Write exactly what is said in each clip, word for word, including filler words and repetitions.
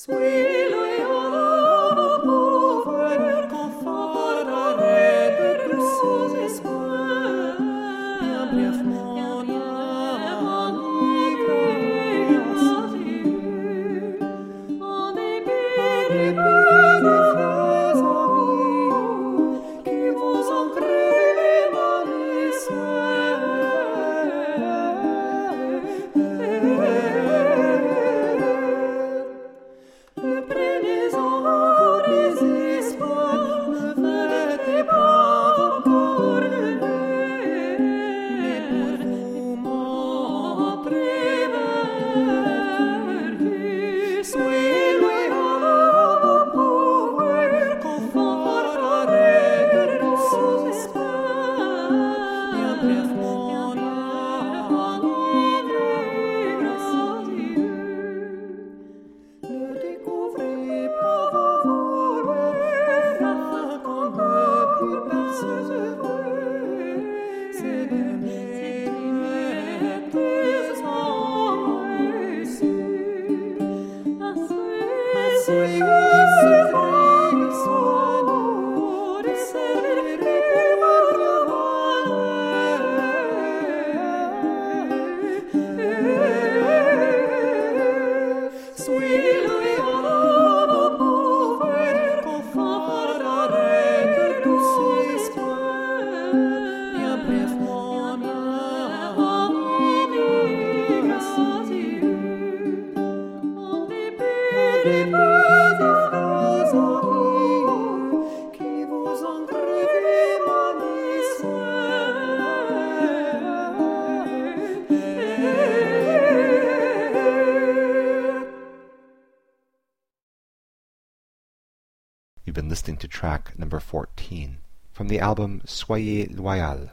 You've been listening to track number fourteen from the album Soyez Loyal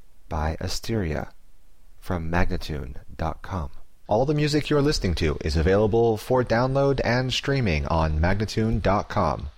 by Asteria from Magnatune dot com. All the music you're listening to is available for download and streaming on Magnatune dot com.